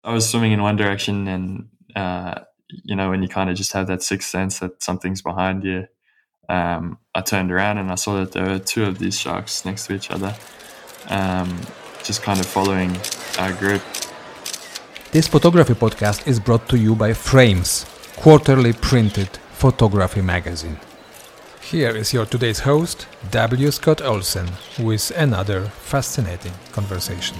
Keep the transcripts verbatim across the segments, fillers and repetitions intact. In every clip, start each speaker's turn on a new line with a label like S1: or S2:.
S1: I was swimming in one direction, and uh, you know, when you kind of just have that sixth sense that something's behind you, um, I turned around and I saw that there were two of these sharks next to each other, um, just kind of following our group.
S2: This photography podcast is brought to you by Frames, quarterly printed photography magazine. Here is your today's host, W. Scott Olsen, with another fascinating conversation.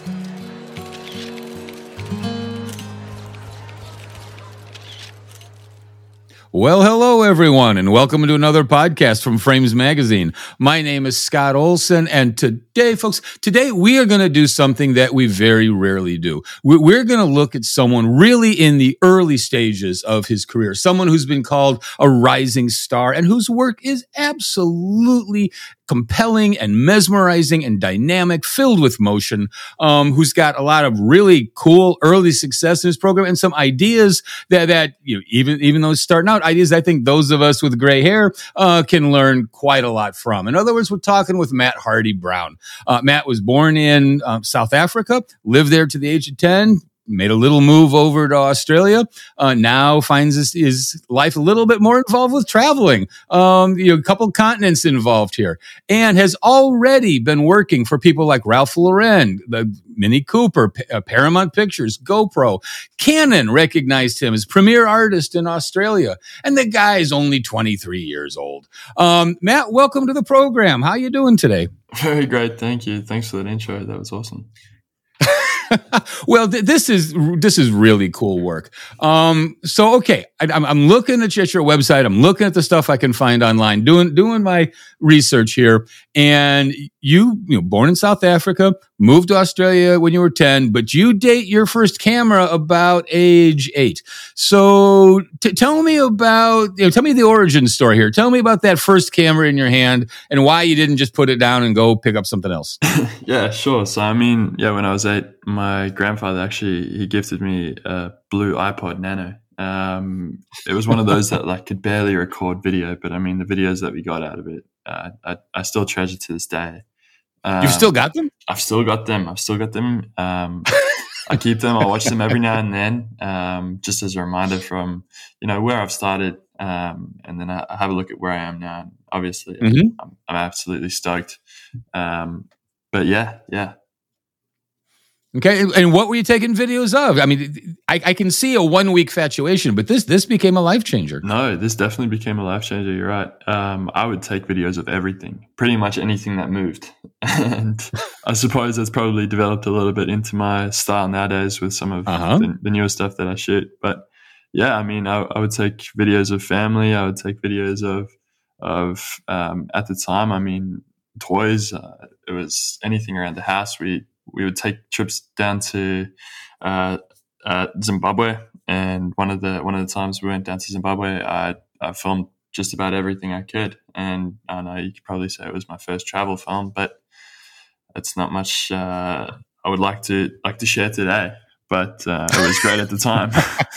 S3: Well, hello, everyone, and welcome to another podcast from Frames Magazine. My name is Scott Olsen, and today, folks, today we are going to do something that we very rarely do. We're going to look at someone really in the early stages of his career, someone who's been called a rising star and whose work is absolutely compelling and mesmerizing and dynamic, filled with motion, um, who's got a lot of really cool early success in his program and some ideas that, that you know, even, even those starting out ideas, I think those of us with gray hair uh, can learn quite a lot from. In other words, we're talking with Matt Hardy-Brown. Uh, Matt was born in um, South Africa, lived there to the age of ten, made a little move over to Australia, uh, now finds his, his life a little bit more involved with traveling. Um, you know, a couple continents involved here, and has already been working for people like Ralph Lauren, the Mini Cooper, uh, Paramount Pictures, GoPro. Canon recognized him as premier artist in Australia, and the guy's only twenty-three years old. Um, Matt, welcome to the program. How you doing today?
S1: Very great, thank you. Thanks for that intro. That was awesome.
S3: Well, th- this is this is really cool work. Um, so, okay, I, I'm, I'm looking at your website. I'm looking at the stuff I can find online, doing doing my research here. And you, you know, born in South Africa, moved to Australia when you were ten, but you date your first camera about age eight. So, t- tell me about, you know, tell me the origin story here. Tell me about that first camera in your hand and why you didn't just put it down and go pick up something else.
S1: Yeah, sure. So, I mean, yeah, when I was eight, my grandfather actually, he gifted me a blue iPod Nano. Um, it was one of those that like could barely record video, but I mean, the videos that we got out of it, uh, I, I still treasure to this day. Um,
S3: You've still got them?
S1: I've still got them. I've still got them. Um, I keep them. I watch them every now and then, um, just as a reminder from, you know, where I've started. Um, and then I, I have a look at where I am now. And obviously,
S3: Mm-hmm.
S1: I'm, I'm absolutely stoked. Um, but yeah, yeah.
S3: Okay, and what were you taking videos of? I mean, I, I can see a one-week fatuation, but this this became a life changer.
S1: No, this definitely became a life changer. You're right. Um, I would take videos of everything, pretty much anything that moved. And I suppose that's probably developed a little bit into my style nowadays with some of
S3: Uh-huh.
S1: the, the newer stuff that I shoot. But yeah, I mean, I, I would take videos of family. I would take videos of, of um, at the time, I mean, toys. Uh, it was anything around the house. We we would take trips down to uh, uh, Zimbabwe, and one of the one of the times we went down to Zimbabwe, I, I filmed just about everything I could. And I know you could probably say it was my first travel film, but it's not much uh, I would like to like to share today. But uh, it was great at the time.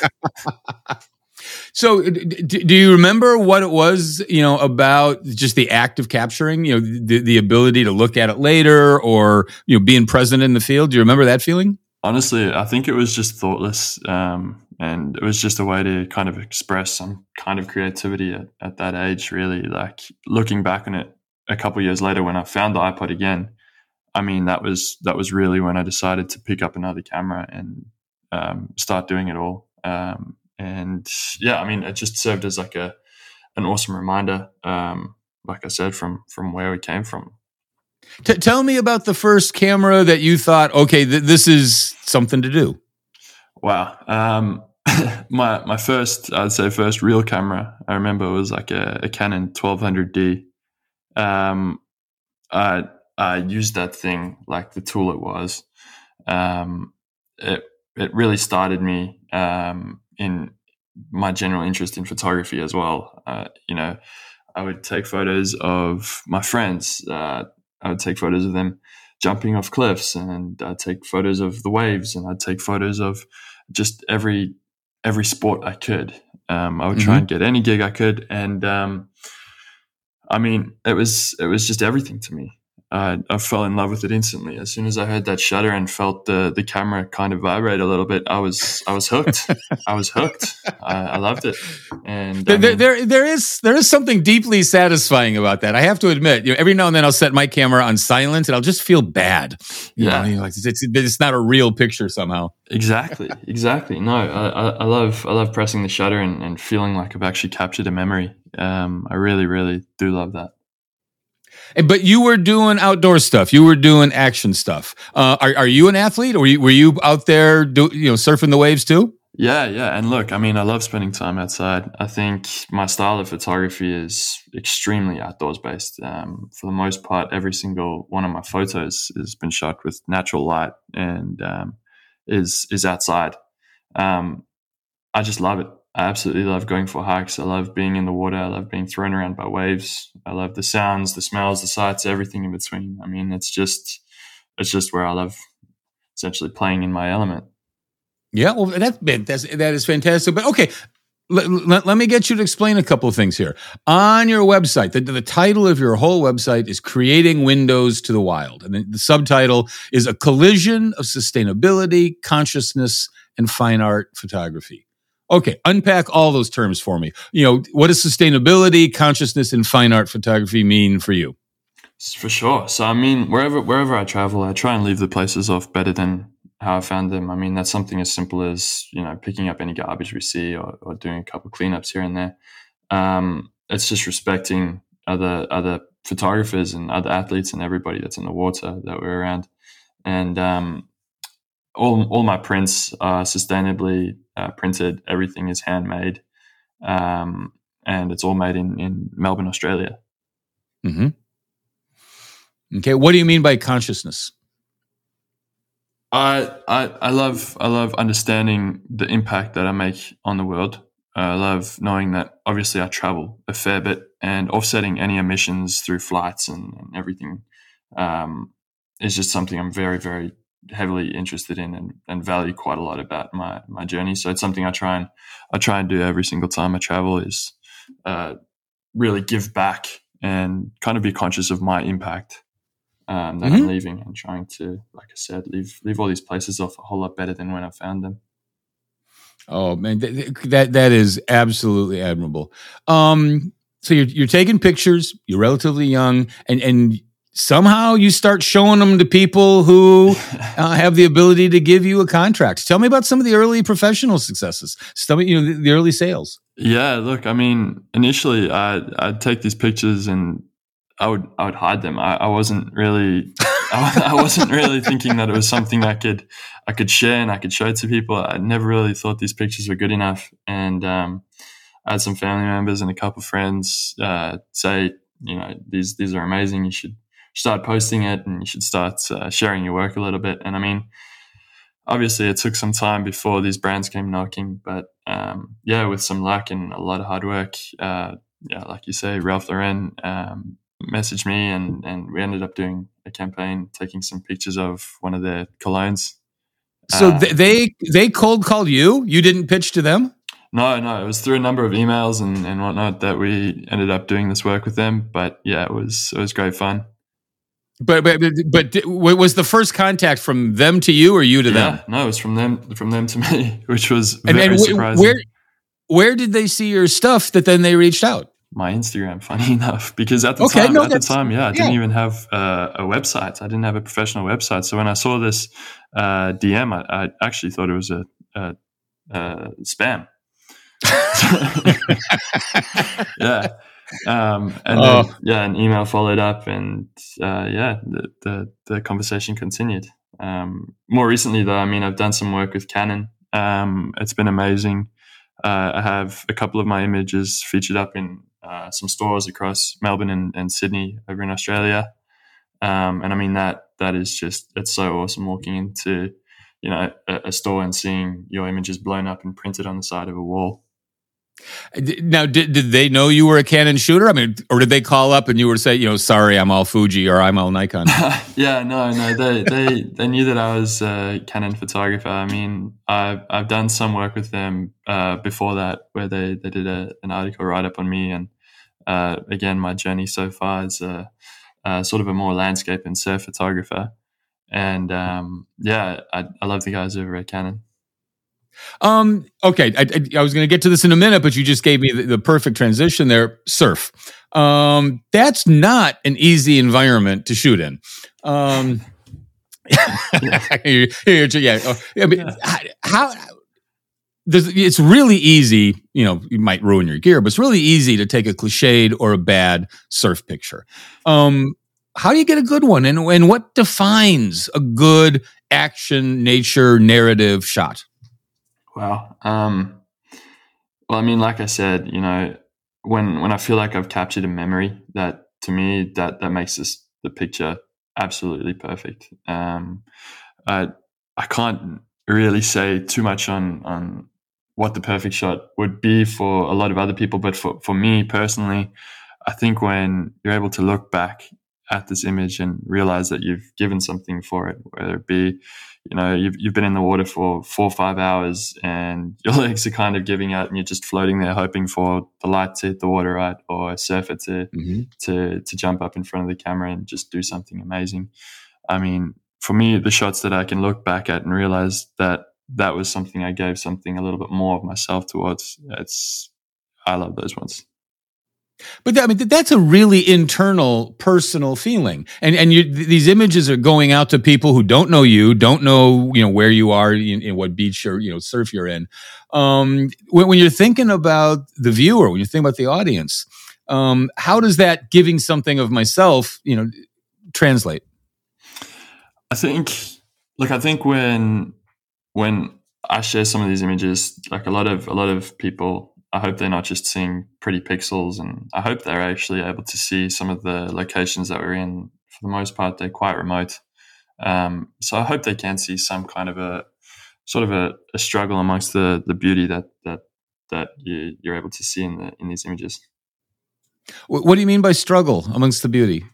S3: So, d- do you remember what it was, you know, about just the act of capturing, you know, the, the ability to look at it later, or, you know, being present in the field? Do you remember that feeling?
S1: Honestly, I think it was just thoughtless, um, and it was just a way to kind of express some kind of creativity at, at that age, really. Like, looking back on it a couple of years later when I found the iPod again, I mean, that was that was really when I decided to pick up another camera and um, start doing it all. Um, and yeah, I mean, it just served as like a an awesome reminder, um, like I said, from from where we came from.
S3: T- tell me about the first camera that you thought, okay, th- this is something to do.
S1: Wow. Um, my my first, I'd say first real camera, I remember it was like a, a Canon twelve hundred D. Um, I I used that thing like the tool it was. Um, it it really started me um, in my general interest in photography as well. Uh, you know, I would take photos of my friends. Uh, I would take photos of them jumping off cliffs, and I'd take photos of the waves, and I'd take photos of just every every sport I could. Um, I would try
S3: Mhm.
S1: and get any gig I could, and um, I mean, it was it was just everything to me. I, I fell in love with it instantly. As soon as I heard that shutter and felt the the camera kind of vibrate a little bit, I was I was hooked. I was hooked. I, I loved it. And
S3: there,
S1: I mean,
S3: there there is there is something deeply satisfying about that. I have to admit. You know, every now and then I'll set my camera on silent, and I'll just feel bad. You
S1: yeah,
S3: know, you know, like it's, it's not a real picture somehow.
S1: Exactly, exactly. No, I, I, I love I love pressing the shutter and, and feeling like I've actually captured a memory. Um, I really, really do love that.
S3: But you were doing outdoor stuff. You were doing action stuff. Uh, are are you an athlete, or were you, were you out there, do, you know, surfing the waves too?
S1: Yeah, yeah. And look, I mean, I love spending time outside. I think my style of photography is extremely outdoors based. Um, for the most part, every single one of my photos has been shot with natural light and um, is is outside. Um, I just love it. I absolutely love going for hikes. I love being in the water. I love being thrown around by waves. I love the sounds, the smells, the sights, everything in between. I mean, it's just, it's just where I love essentially playing in my element.
S3: Yeah, well, that that's that is fantastic. But okay, let, let, let me get you to explain a couple of things here. On your website, the, the title of your whole website is "Creating Windows to the Wild," and the, the subtitle is "A Collision of Sustainability, Consciousness, and Fine Art Photography." Okay, unpack all those terms for me. You know, what does sustainability, consciousness, and fine art photography mean for you?
S1: For sure. So, I mean, wherever wherever I travel, I try and leave the places off better than how I found them. I mean, that's something as simple as, you know, picking up any garbage we see or, or doing a couple of cleanups here and there. Um, it's just respecting other other photographers and other athletes and everybody that's in the water that we're around. And um, all all my prints are sustainably uh, printed. Everything is handmade, um, and it's all made in, in Melbourne, Australia.
S3: Mm-hmm. Okay, what do you mean by consciousness?
S1: I, I I love I love understanding the impact that I make on the world. I love knowing that obviously I travel a fair bit, and offsetting any emissions through flights and, and everything um, is just something I'm very, very heavily interested in and, and value quite a lot about my my journey. So it's something I try and I try and do every single time I travel is uh, really give back and kind of be conscious of my impact um, that mm-hmm. I'm leaving, and trying to, like I said, leave leave all these places off a whole lot better than when I found them.
S3: Oh man, that that is absolutely admirable. Um, so you're you're taking pictures. You're relatively young, and and somehow you start showing them to people who uh, have the ability to give you a contract. Tell me about some of the early professional successes. Some, you know, the, the early sales.
S1: Yeah, look, I mean, initially, I I'd take these pictures and I would I would hide them. I, I wasn't really I, I wasn't really thinking that it was something I could I could share and I could show to people. I never really thought these pictures were good enough. And um, I had some family members and a couple of friends uh, say, you know, these these are amazing. You should start posting it and you should start uh, sharing your work a little bit. And I mean, obviously it took some time before these brands came knocking, but um, yeah, with some luck and a lot of hard work, uh, yeah, like you say, Ralph Lauren um, messaged me and, and we ended up doing a campaign, taking some pictures of one of their colognes.
S3: So uh, they they cold called you? You didn't pitch to them?
S1: No, no, it was through a number of emails and, and whatnot that we ended up doing this work with them. But yeah, it was it was great fun.
S3: But but but was the first contact from them to you or you to
S1: yeah,
S3: them?
S1: No, it was from them from them to me, which was
S3: and,
S1: very
S3: and
S1: surprising.
S3: Where where did they see your stuff that then they reached out?
S1: My Instagram, funny enough, because at the
S3: okay,
S1: time,
S3: no,
S1: at the time, yeah, I
S3: yeah.
S1: didn't even have uh, a website. I didn't have a professional website. So when I saw this uh, D M, I, I actually thought it was a, a, a spam. yeah. Um, and
S3: oh.
S1: then, yeah, an email followed up, and uh, yeah, the, the the conversation continued. Um, more recently, though, I mean, I've done some work with Canon. Um, it's been amazing. Uh, I have a couple of my images featured up in uh, some stores across Melbourne and, and Sydney over in Australia, um, and I mean that that is just it's so awesome walking into you know a, a store and seeing your images blown up and printed on the side of a wall.
S3: Now, did did they know you were a Canon shooter? I mean, or did they call up and you were say, you know, sorry, I'm all Fuji or I'm all Nikon?
S1: yeah, no, no, they they they knew that I was a Canon photographer. I mean, I've I've done some work with them uh, before that, where they, they did a, an article write up on me, and uh, again, my journey so far as a uh, sort of a more landscape and surf photographer. And um, yeah, I, I love the guys over at Canon.
S3: Um, okay, I, I, I was going to get to this in a minute, but you just gave me the, the perfect transition there. Surf. Um, that's not an easy environment to shoot in. Um, yeah. yeah. I mean, how, it's really easy, you know, you might ruin your gear, but it's really easy to take a cliched or a bad surf picture. Um, how do you get a good one? And, and what defines a good action, nature, narrative shot?
S1: Wow. Um, well, I mean, like I said, you know, when when I feel like I've captured a memory, that to me, that that makes this the picture absolutely perfect. Um, I I can't really say too much on on what the perfect shot would be for a lot of other people, but for for me personally, I think when you're able to look back at this image and realize that you've given something for it, whether it be, you know, you've you've been in the water for four or five hours and your legs are kind of giving out and you're just floating there hoping for the light to hit the water right, or a surfer to mm-hmm. to to jump up in front of the camera and just do something amazing. I mean, for me, the shots that I can look back at and realize that that was something I gave something a little bit more of myself towards, it's, I love those ones.
S3: But that, I mean, that's a really internal, personal feeling, and and you, these images are going out to people who don't know you, don't know you know where you are, in, in what beach or you know surf you're in. Um, when, when you're thinking about the viewer, when you think about the audience, um, how does that giving something of myself, you know, translate?
S1: I think, like, I think when when I share some of these images, like a lot of a lot of people, I hope they're not just seeing pretty pixels, and I hope they're actually able to see some of the locations that we're in. For the most part, they're quite remote. Um, so I hope they can see some kind of a sort of a, a struggle amongst the the beauty that that that you, you're able to see in the in these images.
S3: What do you mean by struggle amongst the beauty?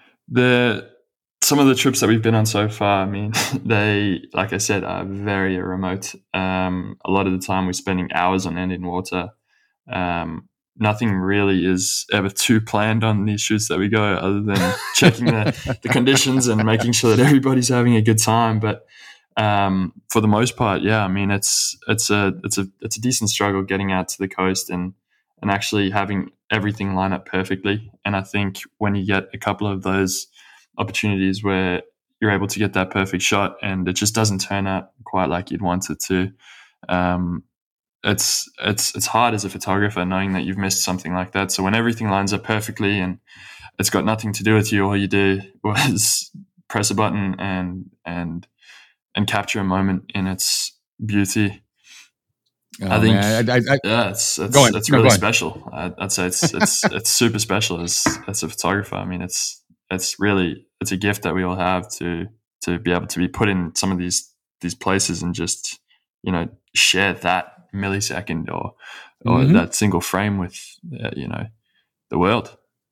S1: The some of the trips that we've been on so far, I mean, they, like I said, are very remote. Um, a lot of the time we're spending hours on end in water. Um, nothing really is ever too planned on these shoots that we go, other than checking the, the conditions and making sure that everybody's having a good time. But um, for the most part, yeah, I mean, it's it's a it's a it's a decent struggle getting out to the coast and and actually having everything line up perfectly. And I think when you get a couple of those opportunities where you're able to get that perfect shot and it just doesn't turn out quite like you'd want it to, um, it's it's it's hard as a photographer knowing that you've missed something like that. So when everything lines up perfectly and it's got nothing to do with you, all you do was press a button and and and capture a moment in its beauty. Oh, I think I, I, I, yeah, it's it's,
S3: on,
S1: it's
S3: no,
S1: really special. I, I'd say it's it's it's super special as as a photographer. I mean, it's it's really it's a gift that we all have to to be able to be put in some of these these places and just, you know, share that millisecond or or mm-hmm. that single frame with uh, you know, the world.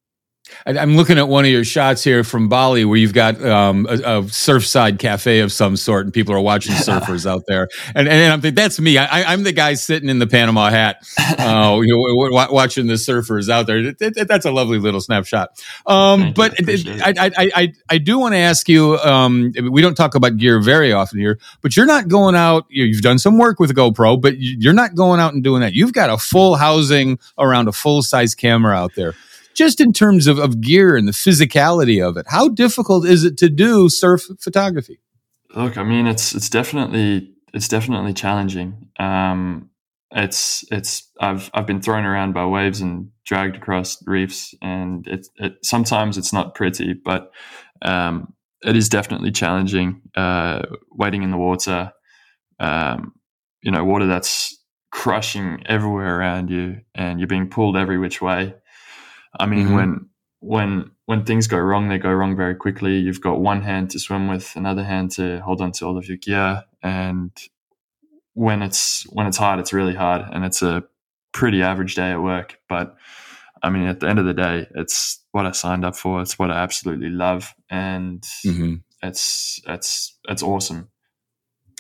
S3: I'm looking at one of your shots here from Bali where you've got um, a, a surfside cafe of some sort and people are watching surfers out there. And, and I'm thinking, that's me. I, I'm the guy sitting in the Panama hat, uh, you know, watching the surfers out there. It, it, that's a lovely little snapshot. Um, but I, I, I, I, I do want to ask you, um, we don't talk about gear very often here, but you're not going out, you've done some work with GoPro, but you're not going out and doing that. You've got a full housing around a full-size camera out there. Just in terms of, of gear and the physicality of it, how difficult is it to do surf photography?
S1: Look, I mean, it's it's definitely it's definitely challenging. Um, it's it's I've I've been thrown around by waves and dragged across reefs, and it it sometimes it's not pretty, but um, it is definitely challenging. Uh, wading in the water, um, you know, water that's crushing everywhere around you, and you're being pulled every which way. I mean, mm-hmm. when when when things go wrong, they go wrong very quickly. You've got one hand to swim with, another hand to hold on to all of your gear, and when it's when it's hard, it's really hard, and it's a pretty average day at work. But I mean, at the end of the day, it's what I signed up for. It's what I absolutely love, and mm-hmm. it's it's it's awesome.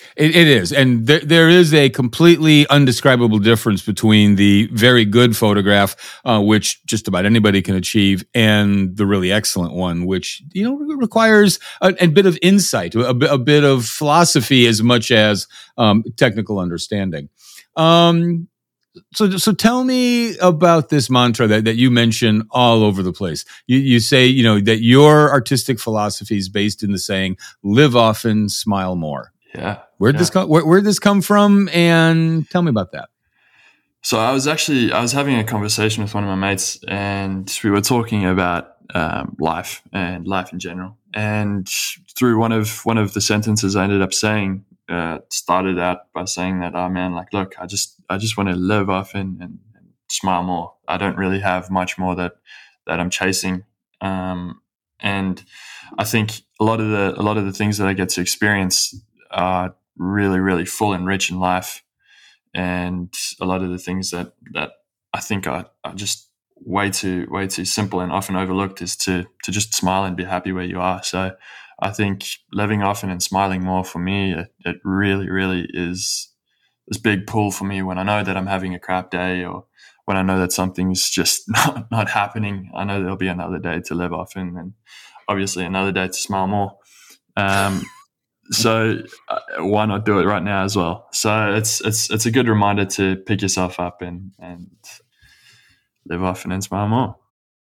S3: It, it is. And there, there is a completely undescribable difference between the very good photograph, uh, which just about anybody can achieve, and the really excellent one, which, you know, requires a, a bit of insight, a, a bit of philosophy as much as um, technical understanding. Um, so, so tell me about this mantra that, that you mention all over the place. You, you say, you know, that your artistic philosophy is based in the saying, live often, smile more.
S1: Yeah.
S3: Where'd
S1: yeah.
S3: this come? Where, where'd this come from? And tell me about that.
S1: So I was actually I was having a conversation with one of my mates, and we were talking about um, life and life in general. And through one of one of the sentences, I ended up saying, uh, started out by saying that, oh man, like, look, I just I just want to live often and, and smile more. I don't really have much more that that I'm chasing. Um, and I think a lot of the a lot of the things that I get to experience are really, really full and rich in life. And a lot of the things that, that I think are, are just way too way too simple and often overlooked is to to just smile and be happy where you are. So I think living often and smiling more for me, it, it really, really is this big pull for me when I know that I'm having a crap day, or when I know that something's just not, not happening. I know there'll be another day to live often, and obviously another day to smile more. Um, So uh, why not do it right now as well? So it's it's it's a good reminder to pick yourself up and and live often and smile more.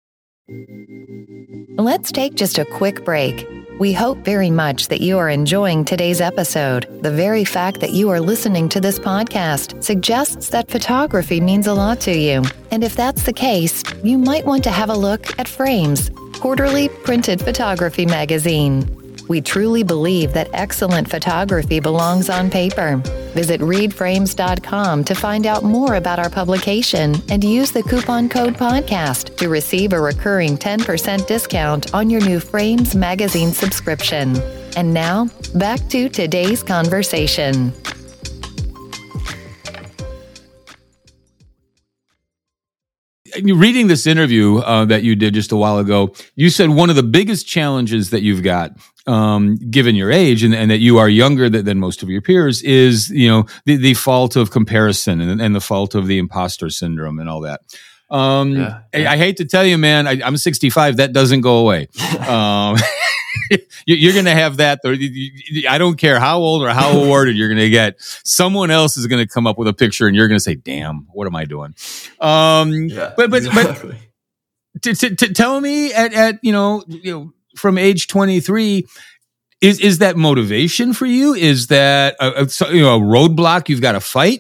S4: Let's take just a quick break. We hope very much that you are enjoying today's episode. The very fact that you are listening to this podcast suggests that photography means a lot to you. And if that's the case, you might want to have a look at Frames, quarterly printed photography magazine. We truly believe that excellent photography belongs on paper. Visit read frames dot com to find out more about our publication and use the coupon code podcast to receive a recurring ten percent discount on your new Frames magazine subscription. And now, back to today's conversation.
S3: Reading this interview uh, that you did just a while ago, you said one of the biggest challenges that you've got, um, given your age and, and that you are younger than, than most of your peers, is, you know, the, the fault of comparison and, and the fault of the imposter syndrome and all that. Um, yeah, yeah. I, I hate to tell you, man, I, I'm sixty-five. That doesn't go away. um, You're going to have that. I don't care how old or how awarded you're going to get. Someone else is going to come up with a picture, and you're going to say, "Damn, what am I doing?" Um, yeah, but but exactly. but to, to, to tell me at at you know you know from age twenty-three, is is that motivation for you? Is that a, a, you know a roadblock you've got to fight?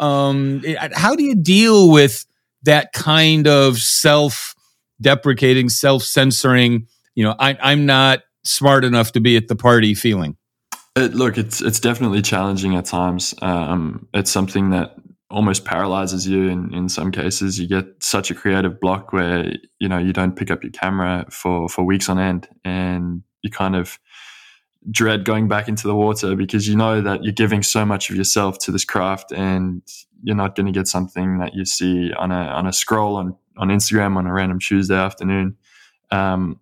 S3: Um, how do you deal with that kind of self-deprecating, self-censoring? You know, I, I'm not smart enough to be at the party feeling.
S1: It, look, it's it's definitely challenging at times. Um, it's something that almost paralyzes you in, in some cases. You get such a creative block where, you know, you don't pick up your camera for, for weeks on end, and you kind of dread going back into the water because you know that you're giving so much of yourself to this craft, and you're not going to get something that you see on a on a scroll on, on Instagram on a random Tuesday afternoon. Um,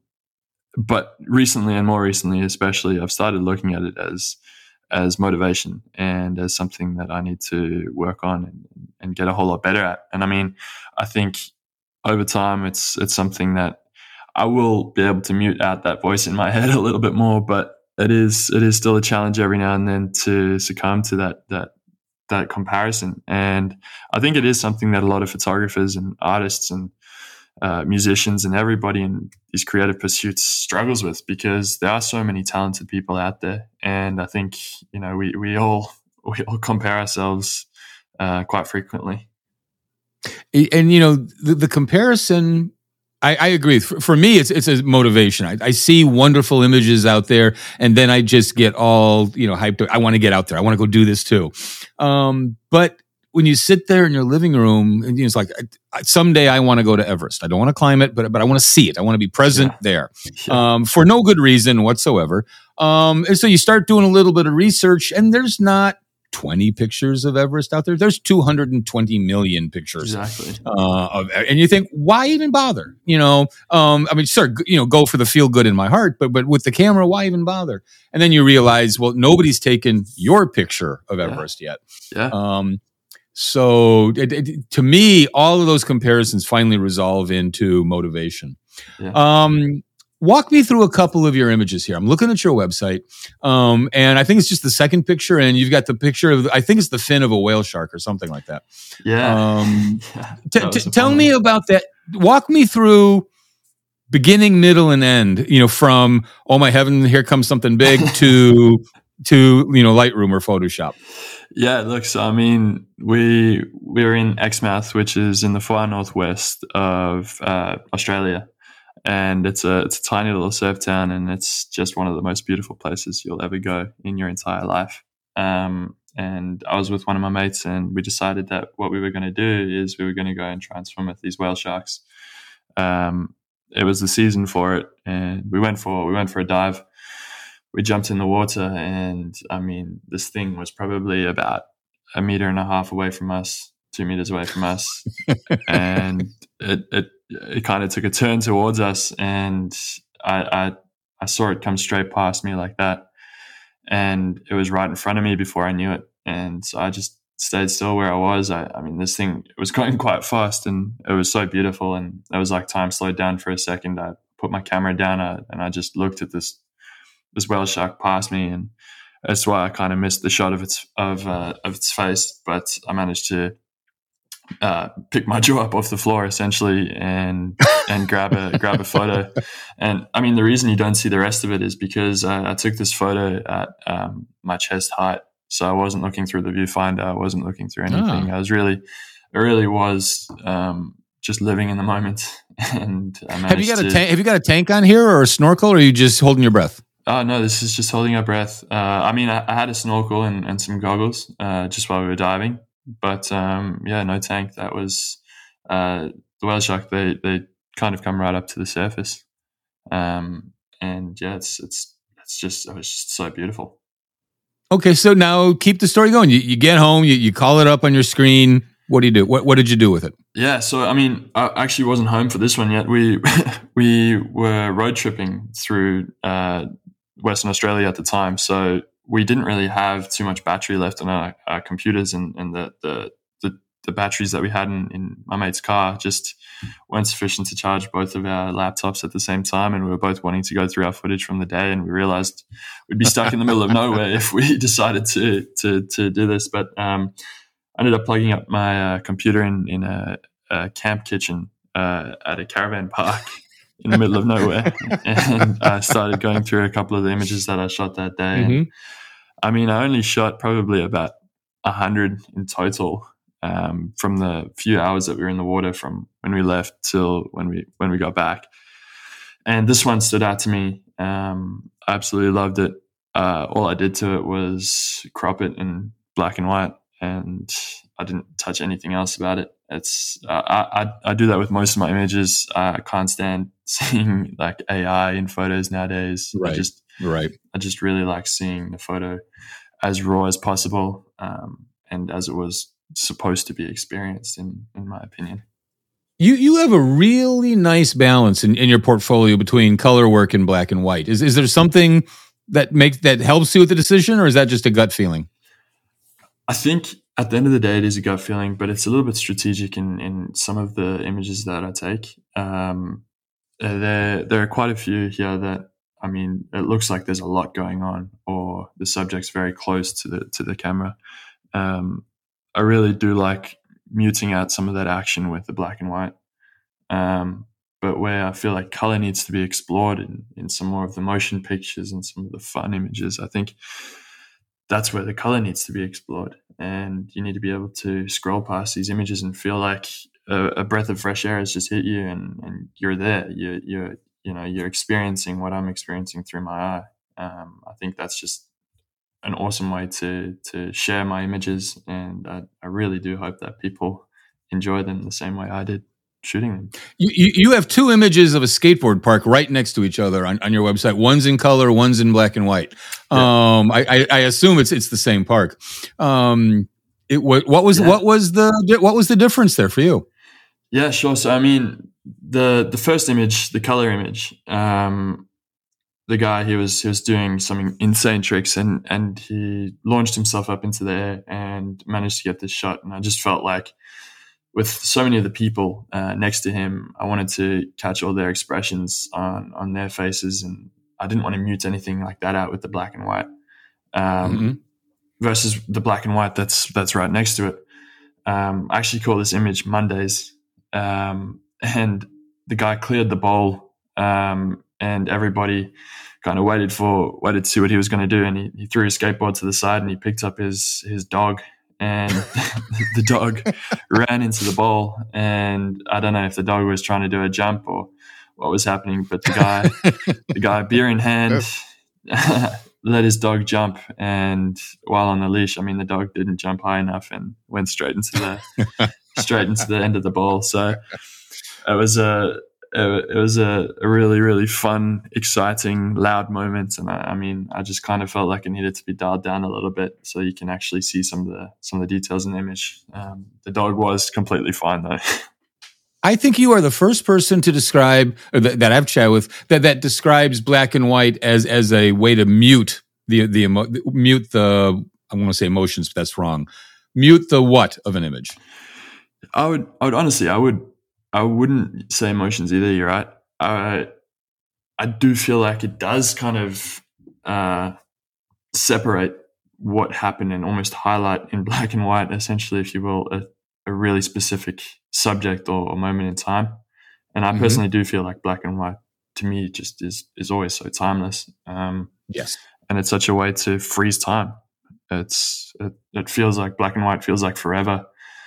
S1: But recently, and more recently especially, I've started looking at it as as motivation and as something that I need to work on and, and get a whole lot better at. And I mean, I think over time, it's it's something that I will be able to mute out that voice in my head a little bit more. But it is it is still a challenge every now and then to succumb to that that that comparison. And I think it is something that a lot of photographers and artists and Uh, musicians and everybody in these creative pursuits struggles with, because there are so many talented people out there, and I think you know we we all we all compare ourselves uh, quite frequently.
S3: And you know the, the comparison, I, I agree. For, for me, it's it's a motivation. I, I see wonderful images out there, and then I just get all you know hyped. I want to get out there. I want to go do this too. Um, but when you sit there in your living room, and it's like, someday I want to go to Everest. I don't want to climb it, but but I want to see it. I want to be present yeah. there yeah. Um, for no good reason whatsoever. Um, and so you start doing a little bit of research, and there's not twenty pictures of Everest out there. There's two hundred twenty million pictures.
S1: Exactly.
S3: Uh, of, and you think, why even bother? You know, um, I mean, sure, you know, go for the feel good in my heart, but but with the camera, why even bother? And then you realize, well, nobody's taken your picture of Everest
S1: yeah.
S3: yet.
S1: Yeah.
S3: Um, so it, it, to me, all of those comparisons finally resolve into motivation.
S1: Yeah.
S3: Um, walk me through a couple of your images here. I'm looking at your website, um, and I think it's just the second picture, and you've got the picture of, I think it's the fin of a whale shark or something like that.
S1: Yeah.
S3: Um,
S1: yeah
S3: t- t- tell me about that. Walk me through beginning, middle, and end. You know, from oh my heaven, here comes something big to to you know Lightroom or Photoshop.
S1: Yeah, look, so I mean, we we're in Exmouth, which is in the far northwest of uh, Australia, and it's a it's a tiny little surf town, and it's just one of the most beautiful places you'll ever go in your entire life. Um, and I was with one of my mates, and we decided that what we were going to do is we were going to go and try and swim with these whale sharks. Um, it was the season for it, and we went for we went for a dive. We jumped in the water, and I mean, this thing was probably about a meter and a half away from us, two meters away from us, and it it it kind of took a turn towards us, and I, I I saw it come straight past me like that, and it was right in front of me before I knew it, and so I just stayed still where I was. I, I mean, this thing it was going quite fast, and it was so beautiful, and it was like time slowed down for a second. I put my camera down, uh, and I just looked at this. this whale shark past me, and that's why I kind of missed the shot of its of uh, of its face. But I managed to uh, pick my jaw up off the floor essentially, and and grab a grab a photo. And I mean, the reason you don't see the rest of it is because I, I took this photo at um, my chest height, so I wasn't looking through the viewfinder. I wasn't looking through anything. Oh. I was really, it really was um, just living in the moment. And I
S3: have you got
S1: to,
S3: a tank? Have you got a tank on here or a snorkel, or are you just holding your breath?
S1: Oh, no, this is just holding our breath. Uh, I mean, I, I had a snorkel and, and some goggles uh, just while we were diving. But, um, yeah, no tank. That was uh, the whale shark. They they kind of come right up to the surface. Um, and, yeah, it's it's it's just, it was just so beautiful.
S3: Okay, so now keep the story going. You, you get home, you, you call it up on your screen. What do you do? What What did you do with it?
S1: Yeah, so I mean, I actually wasn't home for this one yet. We we were road tripping through uh, Western Australia at the time, so we didn't really have too much battery left on our, our computers, and, and the, the the the batteries that we had in, in my mate's car just weren't sufficient to charge both of our laptops at the same time, and we were both wanting to go through our footage from the day, and we realized we'd be stuck in the middle of nowhere if we decided to to to do this, but. Um, I ended up plugging up my uh, computer in, in a, a camp kitchen uh, at a caravan park in the middle of nowhere. And I started going through a couple of the images that I shot that day. Mm-hmm. And, I mean, I only shot probably about one hundred in total um, from the few hours that we were in the water from when we left till when we when we got back. And this one stood out to me. Um, I absolutely loved it. Uh, all I did to it was crop it in black and white. And I didn't touch anything else about it. It's uh, I, I I do that with most of my images. I can't stand seeing like A I in photos nowadays.
S3: Right.
S1: I just
S3: right.
S1: I just really like seeing the photo as raw as possible, um, and as it was supposed to be experienced. In in my opinion,
S3: you you have a really nice balance in, in your portfolio between color work and black and white. Is is there something that makes that helps you with the decision, or is that just a gut feeling?
S1: I think at the end of the day, it is a gut feeling, but it's a little bit strategic in, in some of the images that I take. Um, there, there are quite a few here that, I mean, it looks like there's a lot going on, or the subject's very close to the to the camera. Um, I really do like muting out some of that action with the black and white. Um, but where I feel like color needs to be explored in, in some more of the motion pictures and some of the fun images, I think that's where the color needs to be explored, and you need to be able to scroll past these images and feel like a, a breath of fresh air has just hit you, and, and you're there. You you you know you're experiencing what I'm experiencing through my eye. Um, I think that's just an awesome way to to share my images, and I, I really do hope that people enjoy them the same way I did. shooting them.
S3: You, you you have two images of a skateboard park right next to each other on, on your website. One's in color, one's in black and white. Yeah. Um, I, I, I assume it's it's the same park. Um, it what what was yeah. what was the what was the difference there for you?
S1: Yeah, sure. So I mean, the the first image, the color image, um, the guy he was he was doing some insane tricks, and and he launched himself up into the air and managed to get this shot. And I just felt like, with so many of the people uh, next to him, I wanted to catch all their expressions on on their faces, and I didn't want to mute anything like that out with the black and white. Um, mm-hmm. Versus the black and white that's that's right next to it. Um, I actually call this image Mondays, um, and the guy cleared the bowl, um, and everybody kind of waited for waited to see what he was going to do, and he, he threw his skateboard to the side and he picked up his his dog. And the dog ran into the bowl, and I don't know if the dog was trying to do a jump or what was happening, but the guy, the guy, beer in hand, let his dog jump. And while on the leash, I mean, the dog didn't jump high enough and went straight into the straight into the end of the bowl. So it was a it was a, a really really fun, exciting, loud moment, and I, I mean, I just kind of felt like it needed to be dialed down a little bit so you can actually see some of the some of the details in the image. Um, the dog was completely fine though.
S3: I think you are the first person to describe or that, that I've chatted with that that describes black and white as as a way to mute the the emo, mute the I want to say emotions, but that's wrong. Mute the what of an image?
S1: I would I would honestly I would. I wouldn't say emotions either. You're right. I I do feel like it does kind of uh, separate what happened and almost highlight in black and white, essentially, if you will, a, a really specific subject or, or moment in time. And I mm-hmm. personally do feel like black and white, to me, just is is always so timeless. Um,
S3: yes,
S1: and it's such a way to freeze time. It's it, it feels like black and white feels like forever.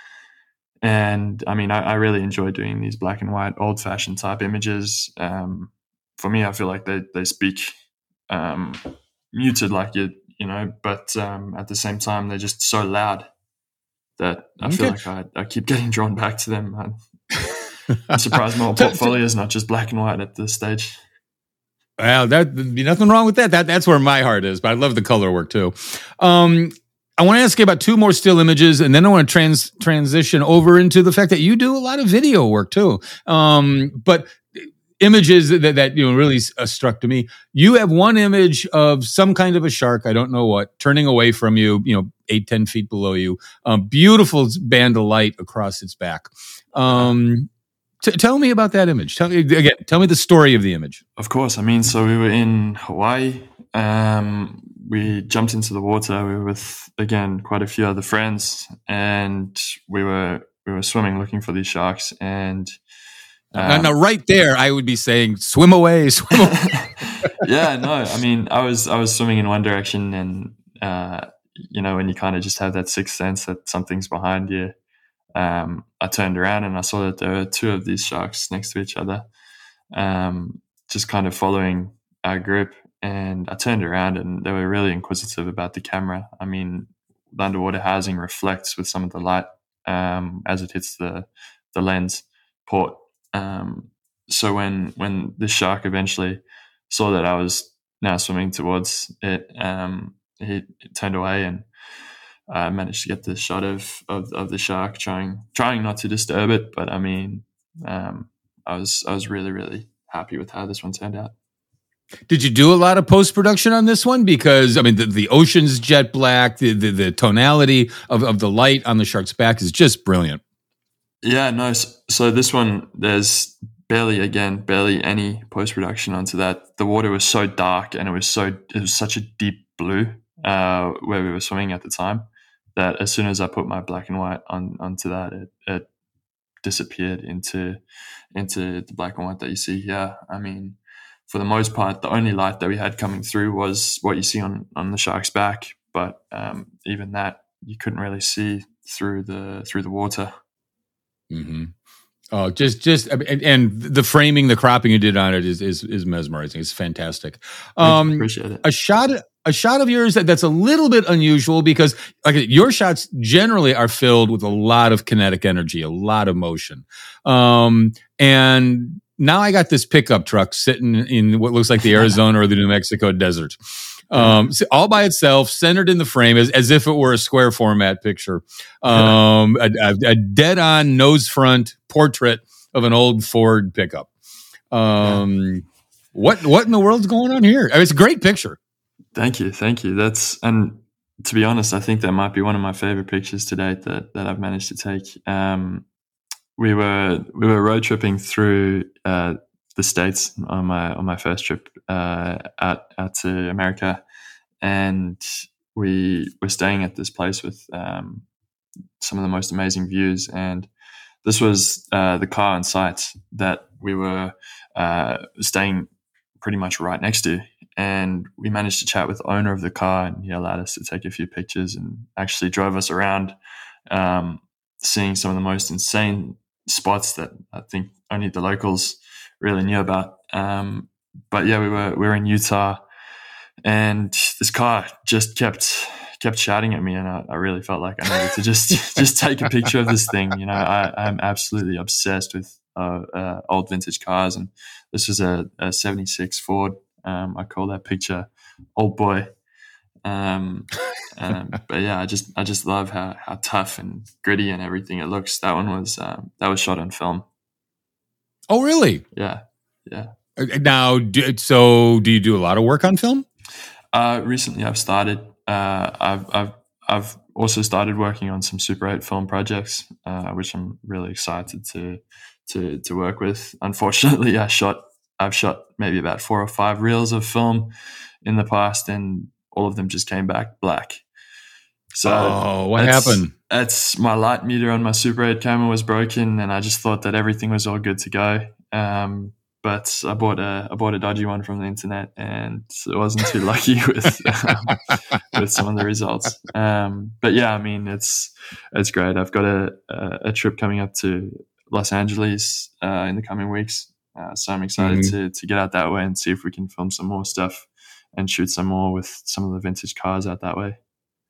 S1: And I mean, I, I really enjoy doing these black and white, old-fashioned type images. Um, for me, I feel like they they speak um, muted, like you you know, but um, at the same time, they're just so loud that I okay. feel like I, I keep getting drawn back to them. I'm, I'm surprised my portfolio is not just black and white at this stage.
S3: Well, there'd be nothing wrong with that. That that's where my heart is. But I love the color work too. Um, I want to ask you about two more still images, and then I want to trans transition over into the fact that you do a lot of video work too. Um, but images that, that you know really uh, struck to me. You have one image of some kind of a shark, I don't know what, turning away from you, you know, eight, ten feet below you. Um, beautiful band of light across its back. Um, t- tell me about that image. Tell me again. Tell me the story of the image.
S1: Of course. I mean, so we were in Hawaii. Um, we jumped into the water. We were with, again, quite a few other friends, and we were we were swimming looking for these sharks. And um,
S3: now, now, right there, I would be saying, "Swim away, swim away."
S1: Yeah, no, I mean, I was I was swimming in one direction, and uh, you know, when you kind of just have that sixth sense that something's behind you, um, I turned around and I saw that there were two of these sharks next to each other, um, just kind of following our group. And I turned around and they were really inquisitive about the camera. I mean, the underwater housing reflects with some of the light um, as it hits the the lens port. Um, so when when the shark eventually saw that I was now swimming towards it, um, he turned away, and I managed to get the shot of, of, of the shark, trying trying not to disturb it. But I mean, um, I was I was really really happy with how this one turned out.
S3: Did you do a lot of post-production on this one? Because, I mean, the, the ocean's jet black, the, the, the tonality of, of the light on the shark's back is just brilliant.
S1: Yeah, no. So, so this one, there's barely, again, barely any post-production onto that. The water was so dark, and it was so it was such a deep blue uh, where we were swimming at the time, that as soon as I put my black and white on onto that, it, it disappeared into into the black and white that you see here. I mean, for the most part, the only light that we had coming through was what you see on, on the shark's back. But um, even that, you couldn't really see through the through the water.
S3: Mm-hmm. Oh, just just and, and the framing, the cropping you did on it is is, is mesmerizing. It's fantastic. Um,
S1: Appreciate it.
S3: A shot a shot of yours that, that's a little bit unusual because like your shots generally are filled with a lot of kinetic energy, a lot of motion. Um, and now I got this pickup truck sitting in what looks like the Arizona or the New Mexico desert. Um, all by itself, centered in the frame as, as if it were a square format picture. Um, a, a, a dead on nose front portrait of an old Ford pickup. Um, what, what in the world's going on here? I mean, it's a great picture.
S1: Thank you. Thank you. That's, and to be honest, I think that might be one of my favorite pictures to date that, that I've managed to take. Um, we were, we were road tripping through, uh, the States on my, on my first trip, uh, out, out to America. And we were staying at this place with, um, some of the most amazing views. And this was, uh, the car on site that we were, uh, staying pretty much right next to. And we managed to chat with the owner of the car, and he allowed us to take a few pictures and actually drove us around, um, seeing some of the most insane spots that I think only the locals really knew about. Um, but yeah, we were we were in Utah, and this car just kept kept shouting at me, and I, I really felt like I needed to just just take a picture of this thing. You know, I, I'm absolutely obsessed with uh, uh, old vintage cars, and this was a, a seventy-six Ford. Um, I call that picture "Old Boy," um, um, but yeah, I just I just love how, how tough and gritty and everything it looks. That one was um, that was shot on film.
S3: Oh, really?
S1: Yeah, yeah.
S3: Now, do, so do you do a lot of work on film?
S1: Uh, recently, I've started. Uh, I've I've I've also started working on some Super eight film projects, uh, which I'm really excited to to to work with. Unfortunately, I shot. I've shot maybe about four or five reels of film in the past, and all of them just came back black. So,
S3: oh, what
S1: that's,
S3: happened?
S1: That's my light meter on my Super eight camera was broken, and I just thought that everything was all good to go. Um, but I bought a I bought a dodgy one from the internet, and I wasn't too lucky with um, with some of the results. Um, but yeah, I mean, it's it's great. I've got a a, a trip coming up to Los Angeles uh, in the coming weeks. Uh, so I'm excited mm-hmm. to to get out that way and see if we can film some more stuff and shoot some more with some of the vintage cars out that way.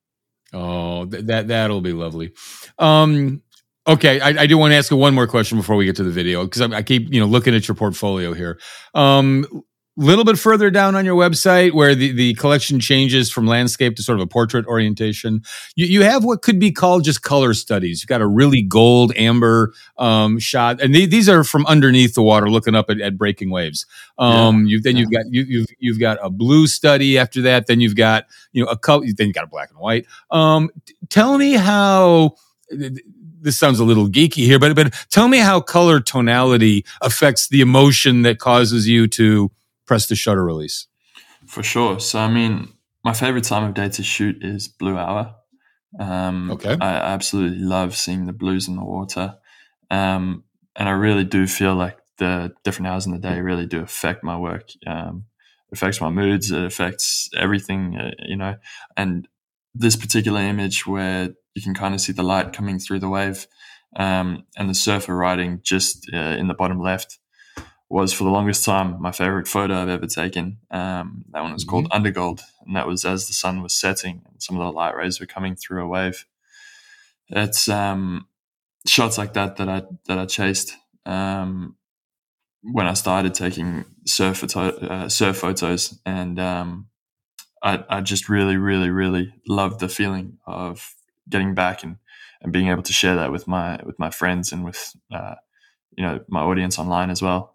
S3: Oh, th- that that'll be lovely. Um, okay, I, I do want to ask you one more question before we get to the video because I, I keep you know looking at your portfolio here. Um, little bit further down on your website where the, the collection changes from landscape to sort of a portrait orientation, you, you have what could be called just color studies. You've got a really gold amber um, shot, and th- these are from underneath the water, looking up at, at breaking waves. Um, yeah. you, then yeah. you've got you, you've you've got a blue study after that. Then you've got you know a color. Then you got a black and white. Um, t- tell me how. This sounds a little geeky here, but but tell me how color tonality affects the emotion that causes you to press the shutter release.
S1: For sure. So, I mean, my favorite time of day to shoot is blue hour. Um,
S3: okay.
S1: I absolutely love seeing the blues in the water. Um, and I really do feel like the different hours in the day really do affect my work. Um, it affects my moods. It affects everything, uh, you know, and this particular image where you can kind of see the light coming through the wave, um, and the surfer riding just uh, in the bottom left was for the longest time my favorite photo I've ever taken. Um, that one was mm-hmm. called Undergold, and that was as the sun was setting and some of the light rays were coming through a wave. It's um, shots like that that I that I chased um, when I started taking surf photo, uh, surf photos, and um, I, I just really, really, really loved the feeling of getting back and, and being able to share that with my with my friends and with uh, you know my audience online as well.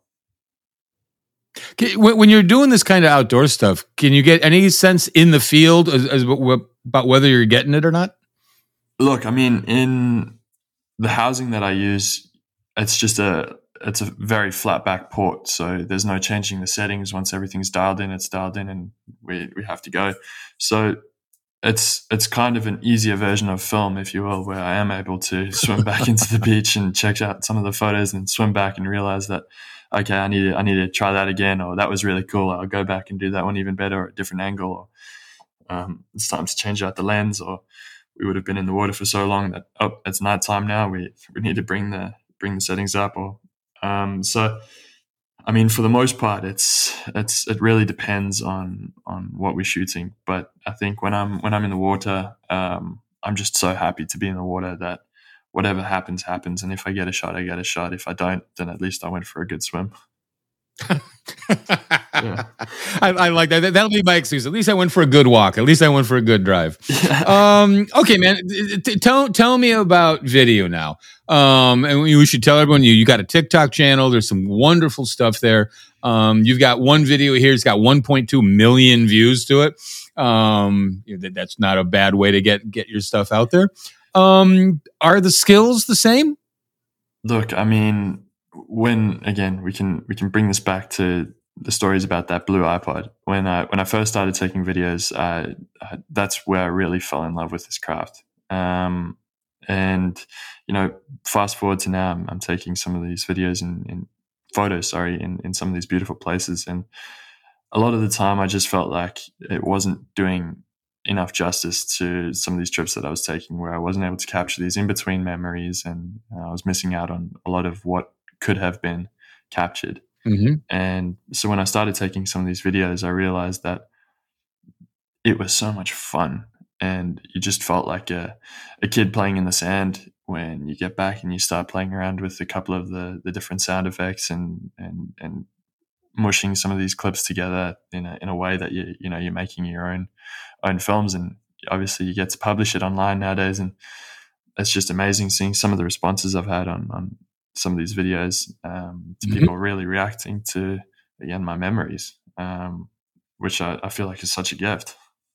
S3: When you're doing this kind of outdoor stuff, can you get any sense in the field as, as about whether you're getting it or not?
S1: Look, I mean, in the housing that I use, it's just a it's a very flat back port, so there's no changing the settings. Once everything's dialed in, it's dialed in, and we we have to go. So it's it's kind of an easier version of film, if you will, where I am able to swim back into the beach and check out some of the photos and swim back and realize that, okay, I need to, I need to try that again, or that was really cool. I'll go back and do that one even better or a different angle. Or um, it's time to change out the lens, or we would have been in the water for so long that, oh, it's nighttime now. We we need to bring the bring the settings up. Or um, so I mean, for the most part, it's it's it really depends on on what we're shooting. But I think when I'm when I'm in the water, um, I'm just so happy to be in the water that whatever happens, happens. And if I get a shot, I get a shot. If I don't, then at least I went for a good swim.
S3: Yeah. I, I like that. That'll be my excuse. At least I went for a good walk. At least I went for a good drive. Yeah. Um, okay, man. Tell tell me about video now. Um, and we should tell everyone you you got a TikTok channel. There's some wonderful stuff there. Um, you've got one video here. It's got one point two million views to it. Um, that's not a bad way to get get your stuff out there. Um, are the skills the same?
S1: Look, I mean, when again we can we can bring this back to the stories about that blue iPod. When I when I first started taking videos, uh, that's where I really fell in love with this craft. Um, and you know, fast forward to now, I'm, I'm taking some of these videos and in, in photos, sorry, in, in some of these beautiful places, and a lot of the time, I just felt like it wasn't doing enough justice to some of these trips that I was taking, where I wasn't able to capture these in between memories, and uh, I was missing out on a lot of what could have been captured.
S3: Mm-hmm.
S1: And so when I started taking some of these videos, I realized that it was so much fun, and you just felt like a, a kid playing in the sand when you get back and you start playing around with a couple of the, the different sound effects and, and, and mushing some of these clips together in a, in a way that you, you know, you're making your own, own films. And obviously you get to publish it online nowadays. And it's just amazing seeing some of the responses I've had on, on, some of these videos, um, to mm-hmm. people really reacting to, again, my memories, um, which I, I feel like is such a gift.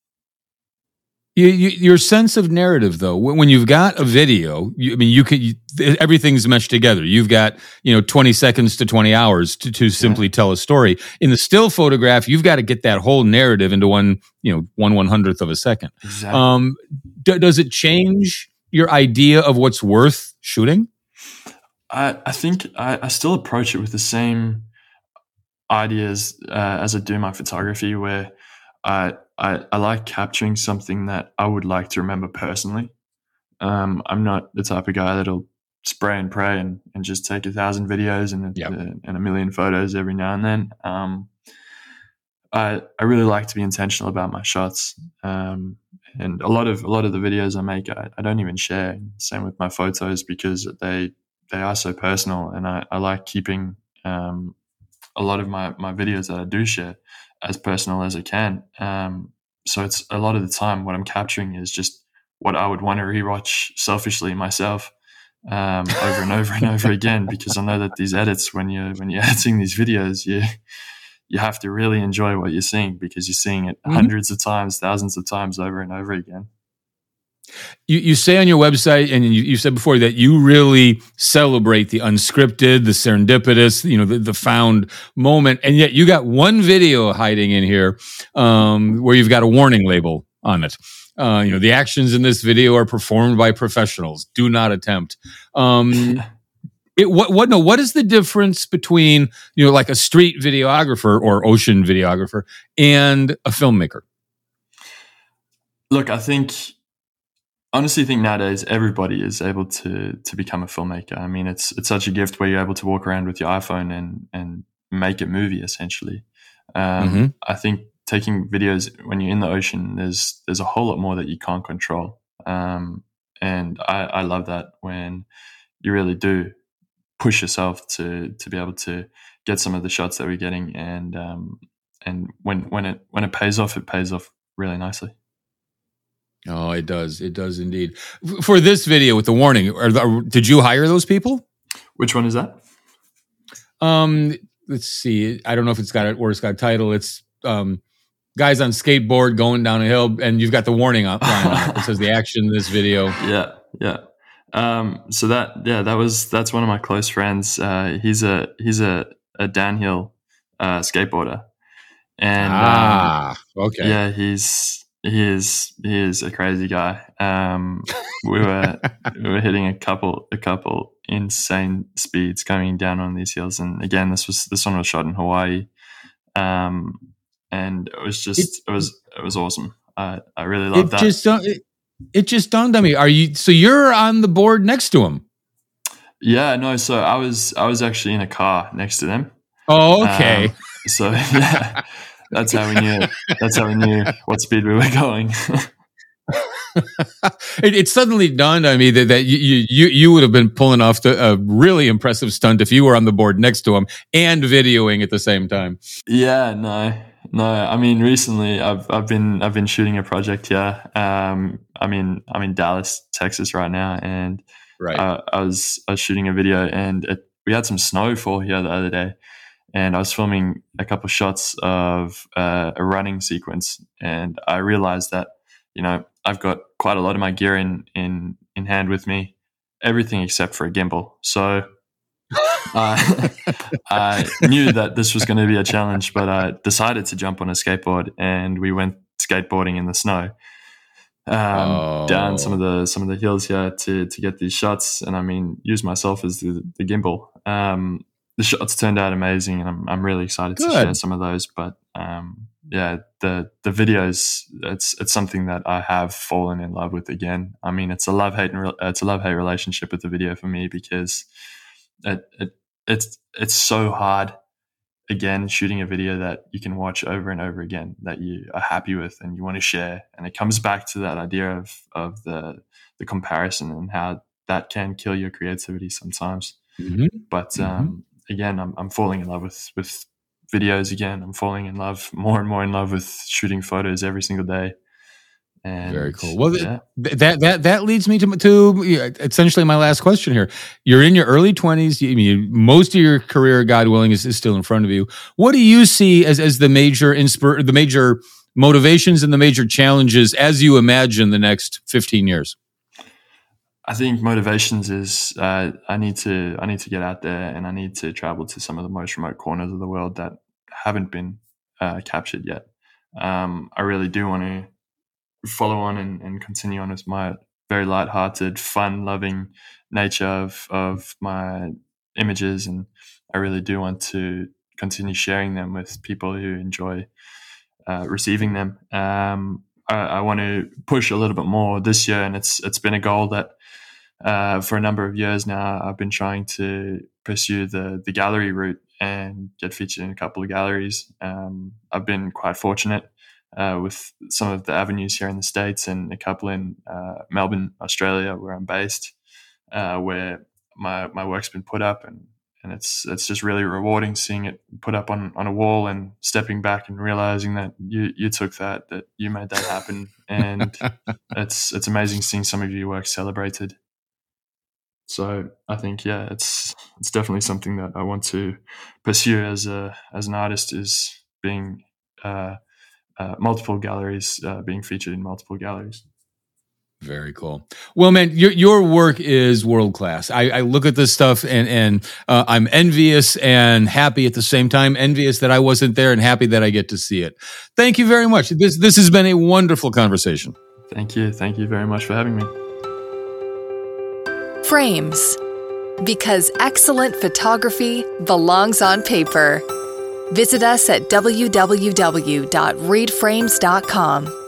S3: You, you, your sense of narrative, though, when you've got a video, you, I mean, you can you, everything's meshed together. You've got, you know, twenty seconds to twenty hours to, to simply yeah. tell a story. In the still photograph, you've got to get that whole narrative into one, you know, one one hundredth of a second.
S1: Exactly.
S3: Um, d- does it change your idea of what's worth shooting?
S1: I, I think I, I still approach it with the same ideas uh, as I do my photography, where I, I I like capturing something that I would like to remember personally. Um, I'm not the type of guy that'll spray and pray and, and just take a thousand videos and,
S3: yep.
S1: uh, and a million photos every now and then. Um, I I really like to be intentional about my shots, um, and a lot of a lot of the videos I make I, I don't even share. Same with my photos, because they they are so personal, and I, I like keeping um, a lot of my, my videos that I do share as personal as I can. Um, so it's a lot of the time what I'm capturing is just what I would want to rewatch selfishly myself um, over and over and over again, because I know that these edits, when you're when you're editing these videos, you you have to really enjoy what you're seeing, because you're seeing it mm-hmm. hundreds of times, thousands of times over and over again.
S3: You, you say on your website, and you, you said before, that you really celebrate the unscripted, the serendipitous, you know, the, the found moment, and yet you got one video hiding in here um, where you've got a warning label on it. Uh, you know, the actions in this video are performed by professionals. Do not attempt. Um, it, what, what, no, what is the difference between, you know, like a street videographer or ocean videographer and a filmmaker?
S1: Look, I think... honestly think nowadays everybody is able to to become a filmmaker. I mean, it's it's such a gift where you're able to walk around with your iPhone and and make a movie essentially. Um,
S3: mm-hmm.
S1: I think taking videos when you're in the ocean, there's there's a whole lot more that you can't control, um, and I, I love that when you really do push yourself to to be able to get some of the shots that we're getting, and um, and when when it when it pays off, it pays off really nicely.
S3: Oh, it does. It does indeed. For this video with the warning, are the, did you hire those people?
S1: Which one is that?
S3: Um, let's see. I don't know if it's got it or it's got a title. It's um, guys on skateboard going down a hill, and you've got the warning on it. It says the action in this video.
S1: Yeah, yeah. Um, so that yeah, that was that's one of my close friends. Uh, he's a he's a, a downhill uh, skateboarder, and
S3: ah,
S1: um,
S3: okay,
S1: yeah, he's. He is he is a crazy guy. Um, we were we were hitting a couple a couple insane speeds coming down on these hills, and again, this was this one was shot in Hawaii, um, and it was just it, it was it was awesome. I I really loved
S3: it
S1: that.
S3: Just it, it just dawned on me. Are you so you're on the board next to him?
S1: Yeah, no. So I was I was actually in a car next to them.
S3: Oh, okay.
S1: Um, so yeah, that's how we knew. That's how we knew what speed we were going.
S3: it, it suddenly dawned on me that, that you, you you would have been pulling off the, a really impressive stunt if you were on the board next to him and videoing at the same time.
S1: Yeah, no, no. I mean, recently I've I've been I've been shooting a project here. Um, I mean, I'm in Dallas, Texas right now, and
S3: right.
S1: uh, I was I was shooting a video, and it, we had some snowfall here the other day. And I was filming a couple of shots of uh, a running sequence, and I realized that, you know, I've got quite a lot of my gear in in, in hand with me, everything except for a gimbal. So uh, I knew that this was going to be a challenge, but I decided to jump on a skateboard, and we went skateboarding in the snow um,
S3: oh.
S1: down some of the some of the hills here to to get these shots, and I mean, use myself as the, the gimbal. Um, The shots turned out amazing, and I'm I'm really excited
S3: Good.
S1: to share some of those. But um, yeah, the the videos, it's it's something that I have fallen in love with again. I mean, it's a love hate it's a love hate relationship with the video for me, because it, it it's it's so hard. Again, shooting a video that you can watch over and over again, that you are happy with and you want to share, and it comes back to that idea of of the the comparison and how that can kill your creativity sometimes.
S3: Mm-hmm.
S1: But um, mm-hmm. Again, I'm I'm falling in love with, with videos again. I'm falling in love more and more in love with shooting photos every single day. And
S3: very cool. Well,
S1: yeah.
S3: th- that that that leads me to to essentially my last question here. You're in your early twenties. You, you, most of your career, God willing, is, is still in front of you. What do you see as as the major inspir- the major motivations and the major challenges as you imagine the next fifteen years?
S1: I think motivations is uh, I need to I need to get out there, and I need to travel to some of the most remote corners of the world that haven't been uh, captured yet. Um, I really do want to follow on and, and continue on with my very lighthearted, fun-loving nature of of my images, and I really do want to continue sharing them with people who enjoy uh, receiving them. Um, I, I want to push a little bit more this year, and it's it's been a goal that uh, for a number of years now I've been trying to pursue the the gallery route and get featured in a couple of galleries. Um, I've been quite fortunate uh, with some of the avenues here in the States, and a couple in uh, Melbourne, Australia, where I'm based, uh, where my my work's been put up, and and it's it's just really rewarding seeing it put up on, on a wall and stepping back and realizing that you you took that, that you made that happen. And it's it's amazing seeing some of your work celebrated. So I think, yeah, it's it's definitely something that I want to pursue as a as an artist, is being uh, uh, multiple galleries, uh, being featured in multiple galleries.
S3: Very cool. Well, man, your your work is world class. I, I look at this stuff and and uh, I'm envious and happy at the same time. Envious that I wasn't there, and happy that I get to see it. Thank you very much. This this has been a wonderful conversation.
S1: Thank you. Thank you very much for having me.
S5: Frames, because excellent photography belongs on paper. Visit us at w w w dot read frames dot com.